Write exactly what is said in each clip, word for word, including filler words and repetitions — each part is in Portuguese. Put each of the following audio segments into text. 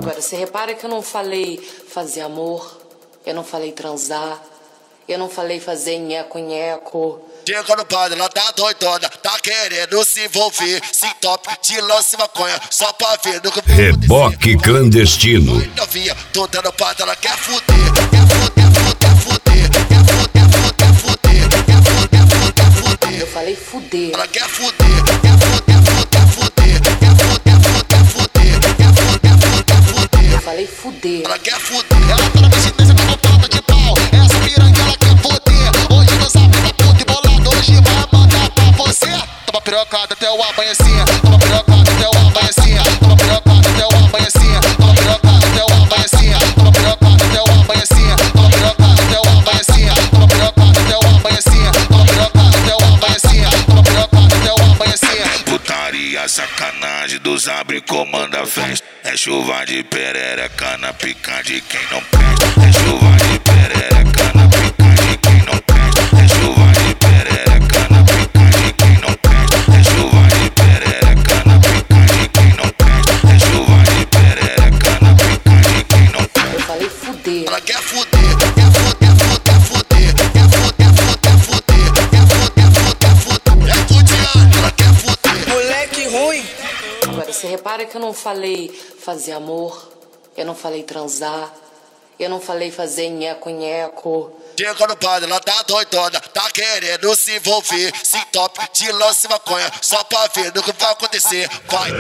Agora, você repara que eu não falei fazer amor, eu não falei transar, eu não falei fazer nheco-nheco. Chega no padre, ela tá doidona, tá querendo se envolver. Se top de lance maconha, só pra ver no que Reboque clandestino. Novinha, toda no padre, ela quer fuder. Quer fuder, fuder, fuder. Quer fuder, fuder, fuder. Quer fuder, fuder, fuder. Eu falei fuder. Ela quer fuder. Quer fuder, fuder, fuder. Quer fuder, fuder, fuder. Quer fuder, fuder, fuder. Eu falei fuder. Ela quer fuder. Ela tá na residência com uma ponta de pau. Essa piranha ela quer fuder. Hoje não sabe da puta e bolado. Hoje vai mandar pra você. Toma pirocada até o amanhecer. Toma pirocada até o amanhecer. Toma pirocada até o amanhecer. Toma pirocada até o amanhecer. Toma pirocada até o amanhecer. Toma pirocada até o amanhecer. Toma pirocada até o amanhecer. Toma pirocada até o amanhecer. Toma pirocada até o amanhecer. Putaria, sacanagem dos abre comanda festa. É chuva de perereca na pica de quem não presta. É chuva de perereca na pica de quem não presta. É chuva de perereca na pica de quem não presta. É chuva de perereca na pica de quem não presta. É chuva de perereca na pica de quem não presta. Eu falei fuder. Ela quer fuder, quer fuder, fuder, fuder. Quer fuder, fuder, fuder. Quer fuder, fuder, fuder. É fuder, ela quer fuder. Moleque ruim. Agora, você repara que eu não falei fazer amor, eu não falei transar, eu não falei fazer nheco-nheco. Chega no padre, ela tá doidona, tá querendo se envolver. Se top de lance maconha, só pra ver no que vai acontecer. Vai.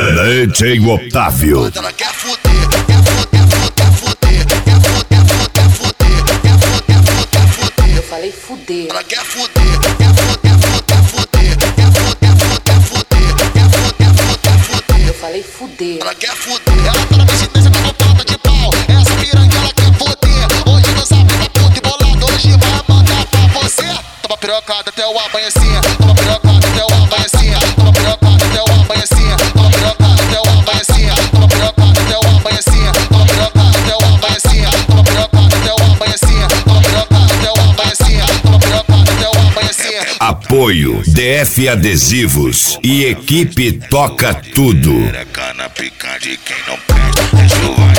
D J Otávio. Ela quer fuder, quer fuder, fuder, fuder. Quer fuder, fuder, fuder. Quer fuder, fuder, fuder. Eu falei fuder. Ela quer fuder, quer fuder, fuder, fuder. Quer fuder, fuder, fuder. Quer fuder, fuder, fuder. Eu falei fuder. Ela quer fuder. Ela tá na residência com uma ponta de pau. Essa piranha ela quer fuder. Hoje não sabe da puta e bolado. Hoje vai mandar pra você. Toma pirocada até o amanhecer. Toma pirocada até o amanhecer. Toma pirocada até o amanhecer. Toma pirocada até o amanhecer. Toma pirocada até o amanhecer. Toma pirocada até o amanhecer. Toma pirocada até o amanhecer. Toma pirocada até o amanhecer. Toma pirocada até o amanhecer. Apoio D F Adesivos e equipe Toca Tudo. Perereca na pica de quem não presta. É chuva